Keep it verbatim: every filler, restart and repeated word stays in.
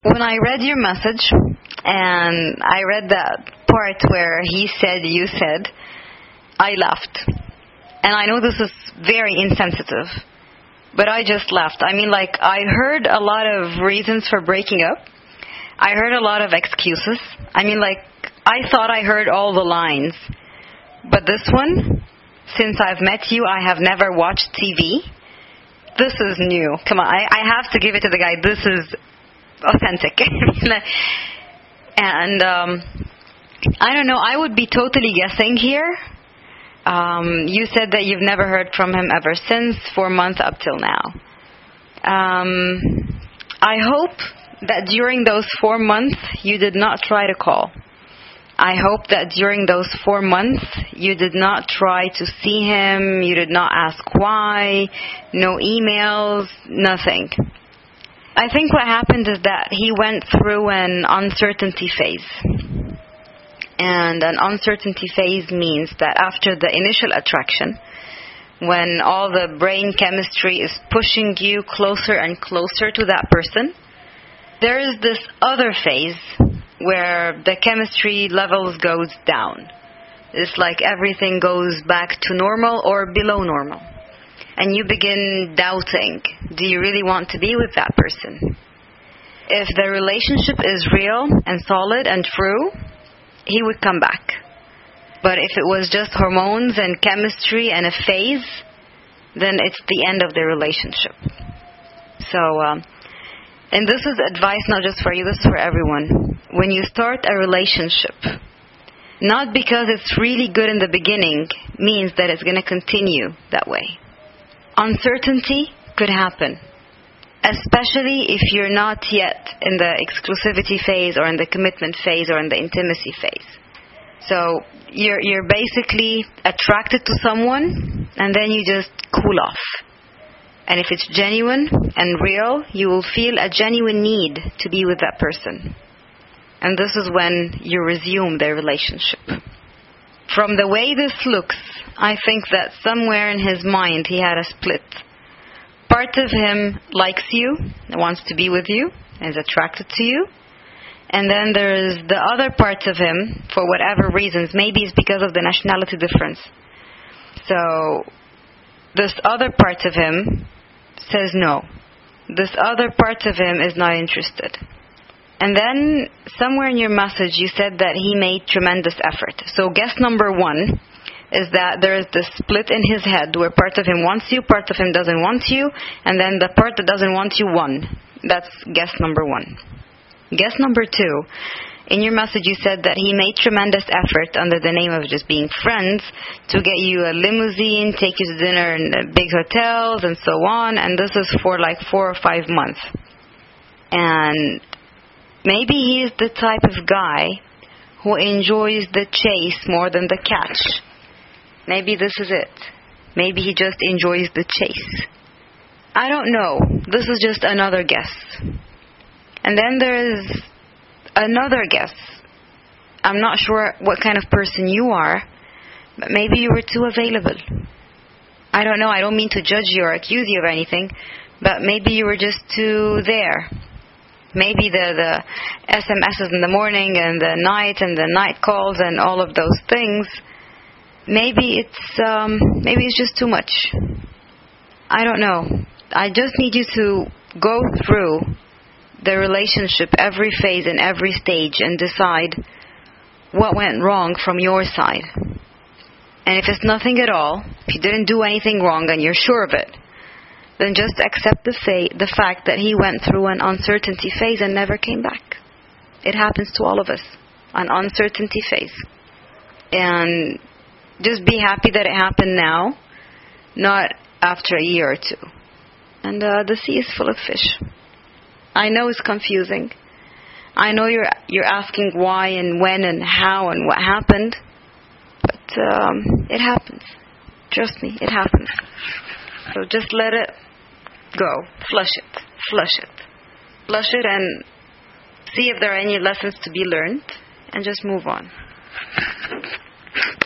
When I read your message, and I read that part where he said, you said, I laughed. And I know this is very insensitive, but I just laughed. I mean, like, I heard a lot of reasons for breaking up. I heard a lot of excuses. I mean, like, I thought I heard all the lines. But this one, since I've met you, I have never watched T V. This is new. Come on, I, I have to give it to the guy. This is authentic. And um, I don't know, I would be totally guessing here. Um, you said that you've never heard from him ever since, four months up till now. Um, I hope that during those four months you did not try to call. I hope that during those four months you did not try to see him, you did not ask why, no emails, nothing. I think what happened is that he went through an uncertainty phase. And an uncertainty phase means that after the initial attraction, when all the brain chemistry is pushing you closer and closer to that person, there is this other phase where the chemistry levels goes down. It's like everything goes back to normal or below normal. And you begin doubting, do you really want to be with that person? If the relationship is real and solid and true, he would come back. But if it was just hormones and chemistry and a phase, then it's the end of the relationship. So, um, and this is advice not just for you, this is for everyone. When you start a relationship, not because it's really good in the beginning means that it's going to continue that way. Uncertainty could happen, especially if you're not yet in the exclusivity phase or in the commitment phase or in the intimacy phase. So you're you're basically attracted to someone and then you just cool off. And if it's genuine and real, you will feel a genuine need to be with that person. And this is when you resume the relationship. From the way this looks, I think that somewhere in his mind he had a split. Part of him likes you, wants to be with you, is attracted to you. And then there's the other part of him, for whatever reasons, maybe it's because of the nationality difference. So this other part of him says no. This other part of him is not interested. And then somewhere in your message you said that he made tremendous effort. So guess number one is that there is this split in his head where part of him wants you, part of him doesn't want you, and then the part that doesn't want you won. That's guess number one. Guess number two, in your message you said that he made tremendous effort under the name of just being friends to get you a limousine, take you to dinner in big hotels and so on, and this is for like four or five months. And maybe he is the type of guy who enjoys the chase more than the catch. Maybe this is it. Maybe he just enjoys the chase. I don't know. This is just another guess. And then there's another guess. I'm not sure what kind of person you are, but maybe you were too available. I don't know. I don't mean to judge you or accuse you of anything, but maybe you were just too there. Maybe the, the S M Ses in the morning and the night and the night calls and all of those things, maybe it's um, maybe it's just too much. I don't know. I just need you to go through the relationship, every phase and every stage, and decide what went wrong from your side. And if it's nothing at all, if you didn't do anything wrong and you're sure of it, then just accept the, fa- the fact that he went through an uncertainty phase and never came back. It happens to all of us, an uncertainty phase. And just be happy that it happened now, not after a year or two. And uh, the sea is full of fish. I know it's confusing. I know you're you're asking why and when and how and what happened, but um, it happens. Trust me, it happens. So just let it go. Flush it. Flush it. Flush it and see if there are any lessons to be learned, and just move on.